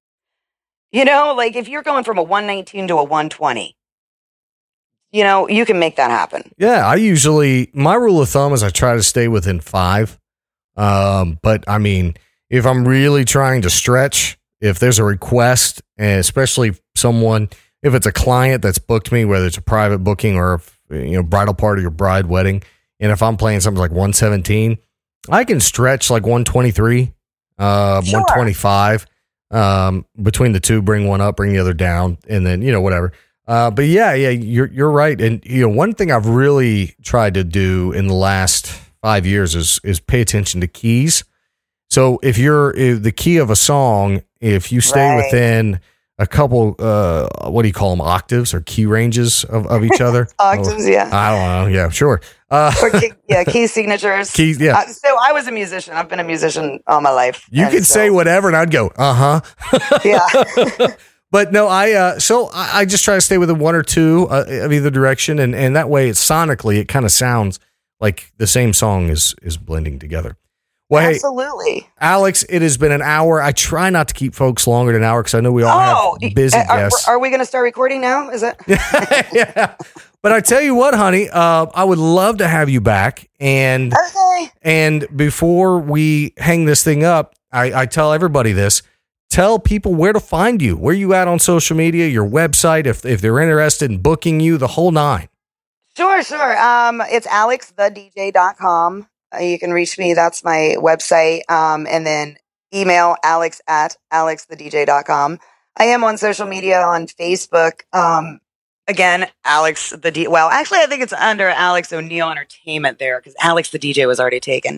if you're going from a 119 to a 120, you can make that happen. Yeah. My rule of thumb is I try to stay within 5. But I mean, if I'm really trying to stretch, if there's a request, and especially if it's a client that's booked me, whether it's a private booking or, bridal party or bride wedding. And if I'm playing something like 117, I can stretch like 123. 125 between the 2, bring one up, bring the other down, and then whatever. But yeah, you're right. And one thing I've really tried to do in the last 5 years is pay attention to keys. So if the key of a song, if you stay within a couple, what do you call them, octaves or key ranges of each other? Octaves, yeah. I don't know. Yeah, sure. Key signatures. Keys, yeah. So I was a musician. I've been a musician all my life. You could say whatever, and I'd go, yeah. But no, I just try to stay within 1 or 2 of either direction, and that way, sonically, it kind of sounds like the same song is blending together. Well, absolutely. Hey, Alex, it has been an hour. I try not to keep folks longer than an hour because I know we all have busy guests. Are we going to start recording now? Is it? Yeah. But I tell you what, honey, I would love to have you back. And before we hang this thing up, I tell everybody this. Tell people where to find you. Where you at on social media, your website, if they're interested in booking you, the whole 9. Sure. It's alexthedj.com. You can reach me. That's my website. And then email alex@alexthedj.com. I am on social media on Facebook. Again, Alex the DJ. Well, actually, I think it's under Alex O'Neill Entertainment there because Alex the DJ was already taken.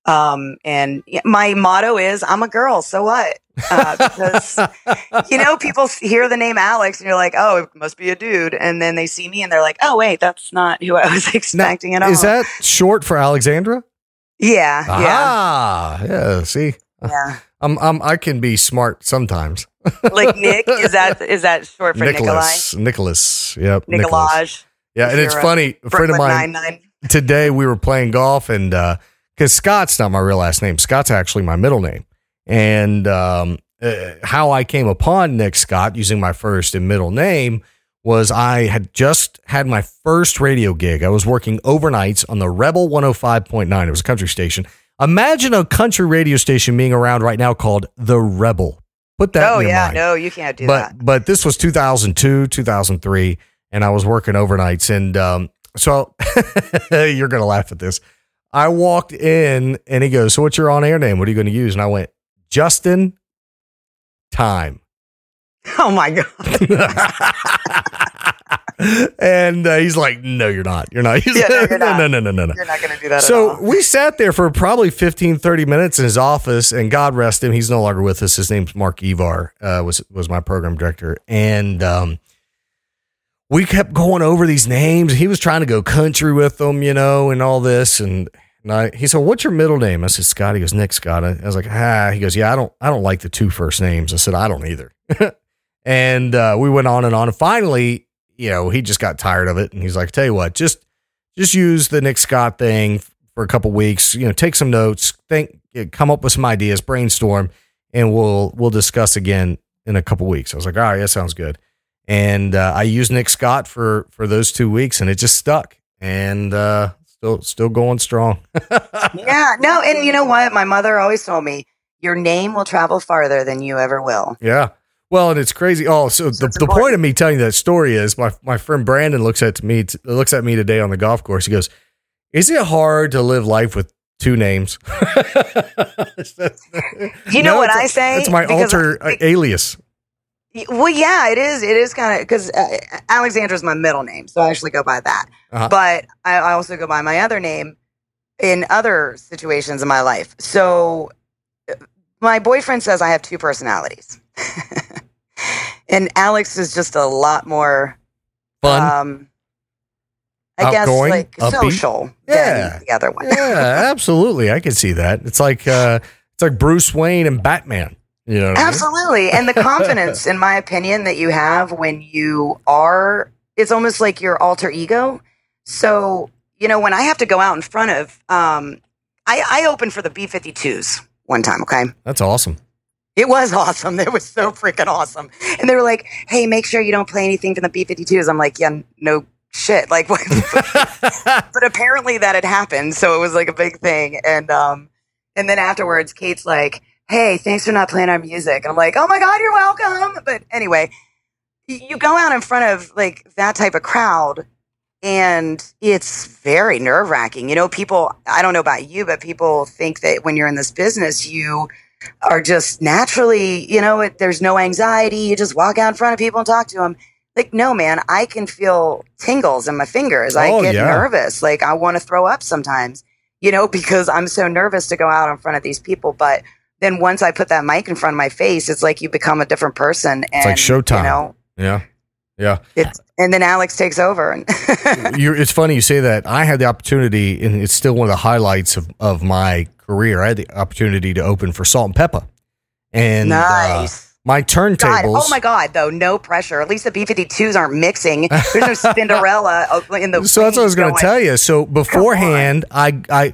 And my motto is, I'm a girl, so what? Because, people hear the name Alex and you're like, oh, it must be a dude. And then they see me and they're like, oh, wait, that's not who I was expecting at all. Is that short for Alexandra? Yeah. Yeah. See, yeah. I can be smart sometimes. Like Nick, is that short for Nicholas. Yep. Nicolaj. Yeah. And it's funny. A friend of mine today, we were playing golf and, cause Scott's not my real last name. Scott's actually my middle name. And, how I came upon Nick Scott using my first and middle name was I had just had my first radio gig. I was working overnights on the Rebel 105.9. It was a country station. Imagine a country radio station being around right now called The Rebel. Put that in your mind. No, you can't do that. But this was 2002, 2003, and I was working overnights. And so you're going to laugh at this. I walked in, and he goes, so what's your on-air name? What are you going to use? And I went, Justin Time. Oh, my God. And he's like, no, you're not. You're not. You're not. No. You're not going to do that so at all. we sat there for probably 15, 30 minutes in his office, and God rest him, he's no longer with us. His name's Mark Evar, was my program director. And we kept going over these names. He was trying to go country with them, and all this. And he said, what's your middle name? I said, Scott. He goes, Nick Scott. I was like, He goes, yeah, I don't like the two first names. I said, I don't either. And we went on. And finally, he just got tired of it. And he's like, tell you what, just use the Nick Scott thing for a couple weeks, take some notes, come up with some ideas, brainstorm, and we'll discuss again in a couple weeks. I was like, all right, that sounds good. And I used Nick Scott for those 2 weeks, and it just stuck. And still going strong. Yeah, no, and you know what? My mother always told me, your name will travel farther than you ever will. Yeah. Well, and it's crazy. Oh, so the point of me telling you that story is my friend Brandon looks at me today on the golf course. He goes, is it hard to live life with two names? You know what I say? It's my alter alias. Well, yeah, it is. It is kind of because Alexandra is my middle name, so I actually go by that. Uh-huh. But I also go by my other name in other situations in my life. So my boyfriend says I have two personalities, and Alex is just a lot more fun. I outgoing, guess like upbeat. Social than the other one. Yeah, absolutely. I can see that. It's like Bruce Wayne and Batman. You know what absolutely. I mean? And the confidence, in my opinion, that you have when you are, it's almost like your alter ego. So, when I have to go out in front of, I opened for the B-52s one time. Okay. That's awesome. It was awesome. It was so freaking awesome. And they were like, hey, make sure you don't play anything from the B-52s. I'm like, yeah, no shit. Like, what? But apparently that had happened. So it was like a big thing. And then afterwards, Kate's like, hey, thanks for not playing our music. And I'm like, oh my God, you're welcome. But anyway, you go out in front of like that type of crowd and it's very nerve wracking. People, I don't know about you, but people think that when you're in this business, you are just naturally, there's no anxiety. You just walk out in front of people and talk to them. Like, no, man, I can feel tingles in my fingers. I get nervous. Like I want to throw up sometimes, because I'm so nervous to go out in front of these people. But then once I put that mic in front of my face, it's like you become a different person. And, it's like showtime. Yeah. And then Alex takes over. It's funny you say that. I had the opportunity, and it's still one of the highlights of my career. I had the opportunity to open for Salt and Peppa. And nice. My turntables. Oh my God, though, no pressure. At least the B-52s aren't mixing. There's no Cinderella in the. So that's what I was going to tell you. So beforehand, I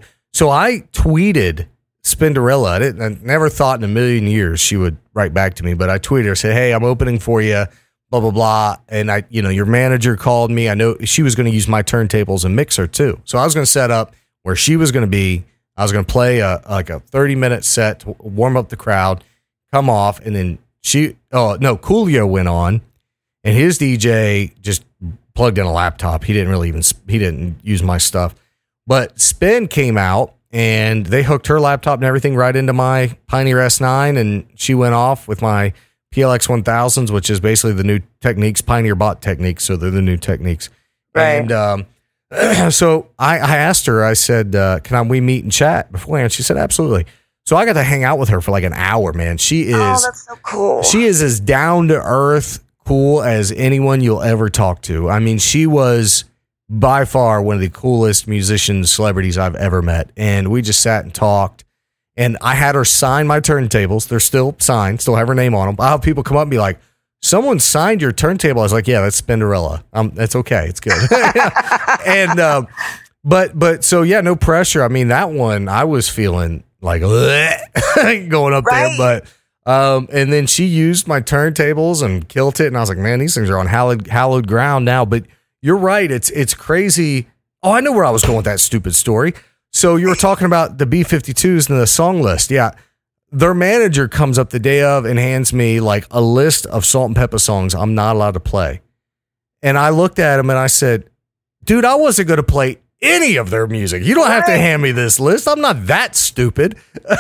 tweeted Spinderella. I never thought in a million years she would write back to me, but I tweeted her, said, hey, I'm opening for you, blah, blah, blah. And your manager called me. I know she was going to use my turntables and mixer too. So I was going to set up where she was going to be. I was going to play a 30-minute set to warm up the crowd, come off. And then Coolio went on and his DJ just plugged in a laptop. He didn't use my stuff, but Spin came out. And they hooked her laptop and everything right into my Pioneer S9, and she went off with my PLX 1000s, which is basically the new Techniques, Pioneer bought Techniques, so they're the new Techniques. Right. And So I asked her, I said, we meet and chat beforehand? She said, absolutely. So I got to hang out with her for like an hour, man. She is, that's so cool. She is as down to earth cool as anyone you'll ever talk to. I mean, she was by far one of the coolest musicians, celebrities I've ever met. And we just sat and talked. And I had her sign my turntables. They're still signed, still have her name on them. I'll have people come up and be like, someone signed your turntable. I was like, yeah, that's Spinderella. That's okay. It's good. And, but so yeah, no pressure. I mean, that one I was feeling like going up there, but, and then she used my turntables and killed it. And I was like, man, these things are on hallowed ground now, but you're right. It's crazy. Oh, I know where I was going with that stupid story. So you were talking about the B-52s and the song list. Yeah. Their manager comes up the day of and hands me like a list of Salt-N-Pepa songs I'm not allowed to play. And I looked at him and I said, dude, I wasn't going to play any of their music. You don't have to hand me this list. I'm not that stupid.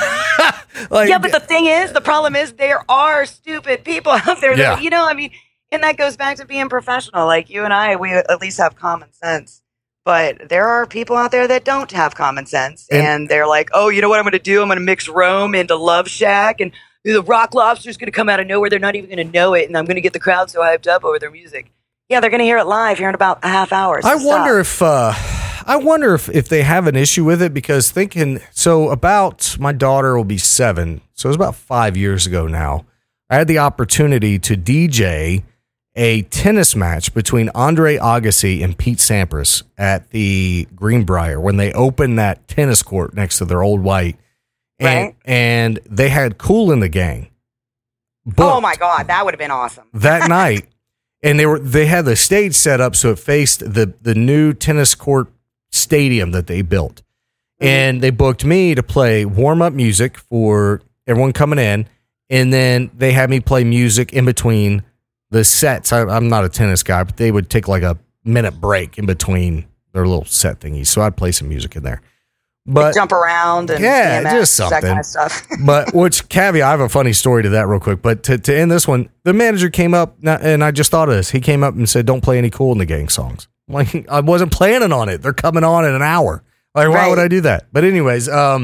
Yeah, but the problem is there are stupid people out there that, and that goes back to being professional. Like you and I, we at least have common sense. But there are people out there that don't have common sense. And they're like, oh, you know what I'm going to do? I'm going to mix Rome into Love Shack. And the Rock Lobster's going to come out of nowhere. They're not even going to know it. And I'm going to get the crowd so hyped up over their music. Yeah, they're going to hear it live here in about a half hour. I wonder if they have an issue with it, because my daughter will be 7. So it was about 5 years ago now. I had the opportunity to DJ a tennis match between Andre Agassi and Pete Sampras at the Greenbrier when they opened that tennis court next to their old white. And they had Kool and the Gang. Oh my God, that would have been awesome. That night. And they had the stage set up so it faced the new tennis court stadium that they built. Mm-hmm. And they booked me to play warm-up music for everyone coming in. And then they had me play music in between the sets. I'm not a tennis guy, but they would take like a minute break in between their little set thingies. So I'd play some music in there. But jump around and just something. That kind of stuff. But caveat, I have a funny story to that real quick. But to end this one, the manager came up, and I just thought of this. He came up and said, don't play any Kool and the Gang songs. Like, I wasn't planning on it. They're coming on in an hour. Like, why would I do that? But anyways,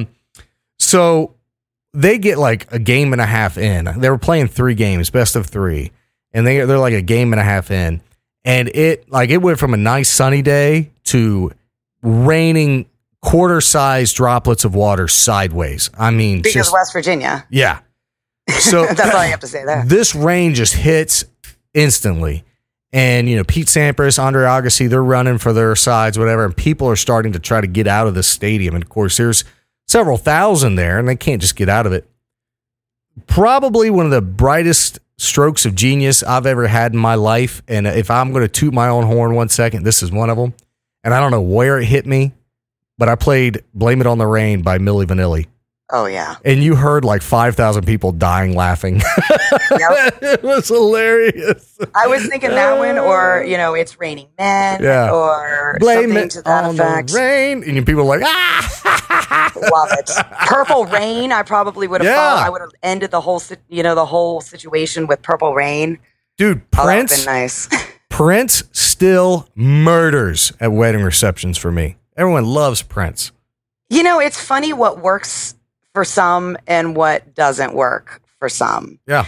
so they get like a game and a half in. They were playing 3 games, best of 3. And they're like a game and a half in. And it went from a nice sunny day to raining quarter-sized droplets of water sideways. I mean, because West Virginia. Yeah. So that's all you have to say there. This rain just hits instantly. And, Pete Sampras, Andre Agassi, they're running for their sides, whatever. And people are starting to try to get out of the stadium. And of course, there's several thousand there, and they can't just get out of it. Probably one of the brightest strokes of genius I've ever had in my life. And if I'm going to toot my own horn 1 second, this is one of them. And I don't know where it hit me, but I played Blame It on the Rain by Milli Vanilli. Oh, yeah. And you heard like 5,000 people dying laughing. Yep. It was hilarious. I was thinking that one, or, It's Raining Men, or Blame something to that effect. Rain. And people are like, Love it. Purple Rain, I probably would have I would have ended the whole situation with Purple Rain. Dude, Prince. That would have been nice. Prince still murders at wedding receptions for me. Everyone loves Prince. It's funny what works for some and what doesn't work for some. Yeah.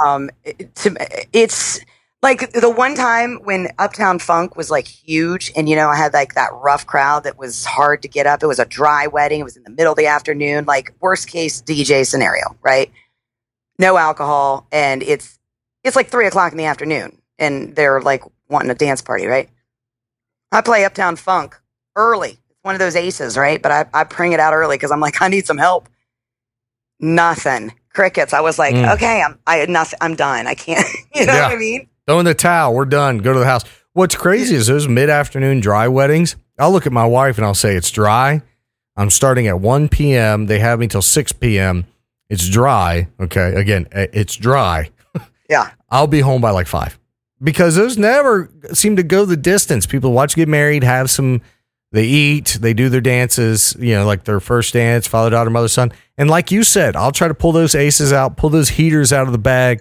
It's like the one time when Uptown Funk was like huge, and I had like that rough crowd that was hard to get up. It was a dry wedding. It was in the middle of the afternoon, like worst case DJ scenario, right? No alcohol, and it's like 3:00 in the afternoon, and they're like wanting a dance party, right? I play Uptown Funk early. It's one of those aces, right? But I bring it out early because I'm like, I need some help. Nothing. Crickets. I was like, okay, I'm done. I can't, what I mean? Throw in the towel. We're done. Go to the house. What's crazy is those mid-afternoon dry weddings. I'll look at my wife and I'll say, it's dry. I'm starting at 1 p.m. They have me till 6 p.m. It's dry. Okay. Again, it's dry. Yeah. I'll be home by like 5 because those never seem to go the distance. People watch get married, have some, they eat, they do their dances, like their first dance, father, daughter, mother, son. And like you said, I'll try to pull those aces out, pull those heaters out of the bag,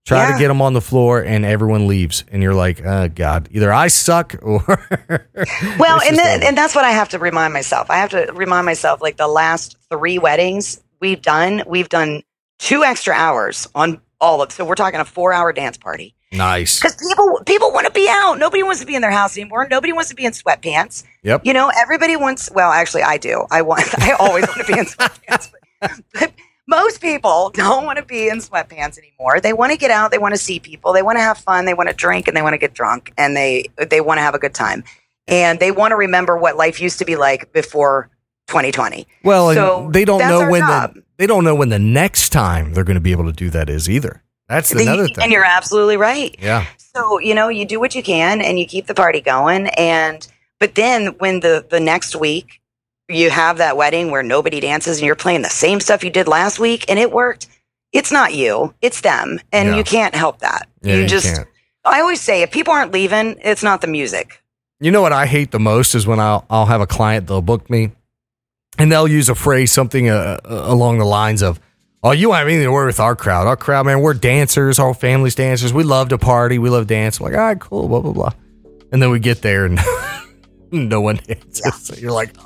Try to get them on the floor, and everyone leaves, and you're like, "Oh God, either I suck or." Well, and that's what I have to remind myself. I have to remind myself, like the last 3 weddings we've done 2 extra hours on all of. So we're talking a 4-hour dance party. Nice. Because people want to be out. Nobody wants to be in their house anymore. Nobody wants to be in sweatpants. Yep. You know, everybody wants. Well, actually, I do. I always want to be in sweatpants. But most people don't want to be in sweatpants anymore. They want to get out. They want to see people. They want to have fun. They want to drink and they want to get drunk and they want to have a good time. And they want to remember what life used to be like before 2020. Well, so they don't know when the next time they're going to be able to do that is either. That's another thing. And you're absolutely right. Yeah. So, you know, you do what you can and you keep the party going. But then when the next week you have that wedding where nobody dances and you're playing the same stuff you did last week and it worked, it's not you, it's them. And you can't help that. Yeah, you can't. I always say, if people aren't leaving, it's not the music. You know what I hate the most is when I'll have a client, they'll book me and they'll use a phrase, something along the lines of, "Oh, you don't have anything to worry with our crowd. Our crowd, man, we're dancers, our family's dancers. We love to party. We love to dance." I'm like, all right, cool, blah, blah, blah. And then we get there and no one dances. Yeah. So you're like,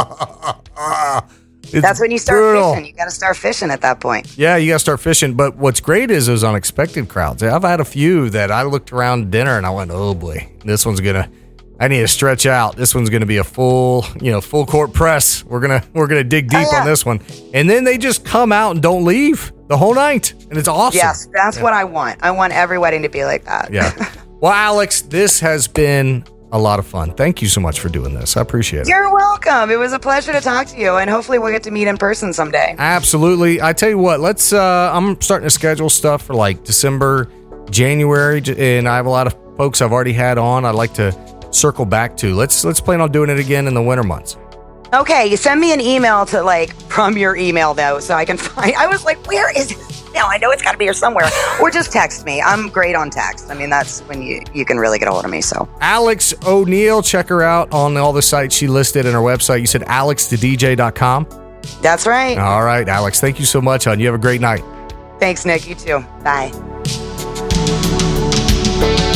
That's when you start fishing. You got to start fishing at that point. Yeah, you got to start fishing. But what's great is those unexpected crowds. I've had a few that I looked around dinner and I went, oh boy, I need to stretch out. This one's going to be a full court press. We're going to dig deep on this one. And then they just come out and don't leave the whole night. And it's awesome. Yes, that's what I want. I want every wedding to be like that. Yeah. Well, Alex, this has been a lot of fun. Thank you so much for doing this. I appreciate it. You're welcome. It was a pleasure to talk to you, and hopefully we'll get to meet in person someday. Absolutely. I tell you what, I'm starting to schedule stuff for like December, January, and I have a lot of folks I've already had on I'd like to circle back to. Let's plan on doing it again in the winter months. Okay, you send me an email from your email though, so I can find. I was like, where is this? No, I know it's got to be here somewhere. Or just text me. I'm great on text. I mean, that's when you can really get a hold of me. So Alex O'Neill, check her out on all the sites she listed in her website. You said alexthedj.com. That's right. All right, Alex. Thank you so much, hon. You have a great night. Thanks, Nick. You too. Bye.